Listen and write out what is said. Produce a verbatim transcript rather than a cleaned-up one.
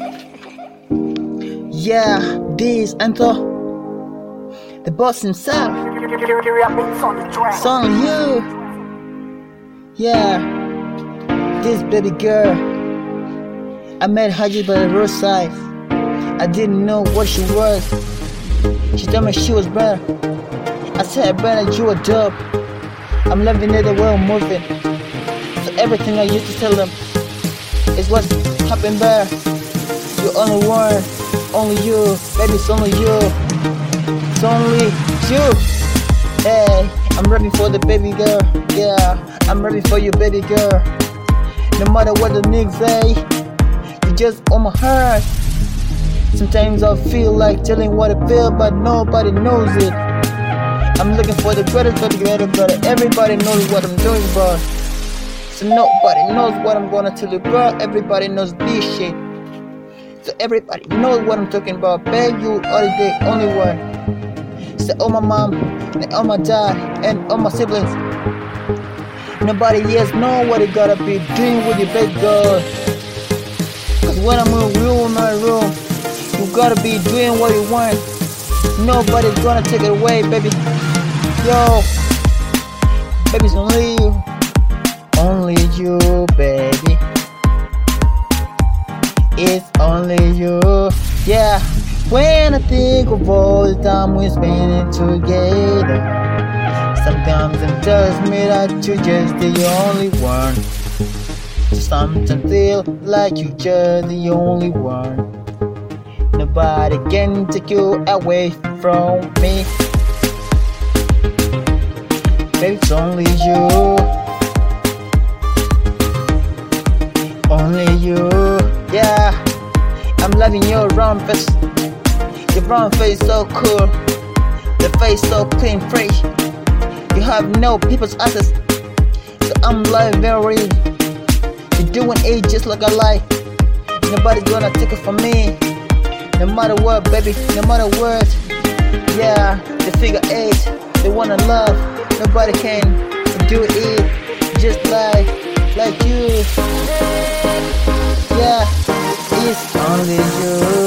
Yeah, this Anto, the boss himself. It's only you. Yeah, this baby girl, I met her just by the roadside. I didn't know what she was. She told me she was better. I said, better, you were dope. I'm loving it the way I'm moving. So everything I used to tell them is what's happened there. You're only one, only you, baby, it's only you. It's only you. Hey, I'm ready for the baby girl. Yeah, I'm ready for you, baby girl. No matter what the niggas say, you just on my heart. Sometimes I feel like telling what I feel, but nobody knows it. I'm looking for the greatest, but the greatest, but everybody knows what I'm doing, bro. So nobody knows what I'm gonna tell you, bro. Everybody knows this shit. So everybody knows what I'm talking about, babe. You are the only one. So all my mom, and all my dad, and all my siblings. Nobody else know what you gotta be doing with your baby girl. Cause when I'm in room, in my room, you gotta be doing what you want. Nobody's gonna take it away, baby. Yo, baby's only you. Only you, baby. It's only you. Yeah, when I think of all the time we're spending together, sometimes it tells me that you're just the only one. Sometimes feel like you're just the only one. Nobody can take you away from me. Baby, it's only you. Only you. Yeah, I'm loving your round face. Your brown face so cool. The face so clean, fresh. You have no people's access. So I'm like very. You're doing it just like I like. Nobody's gonna take it from me. No matter what, baby, no matter what. Yeah, the figure eight, they wanna love. Nobody can do it just like, like you. Yeah, it's only you.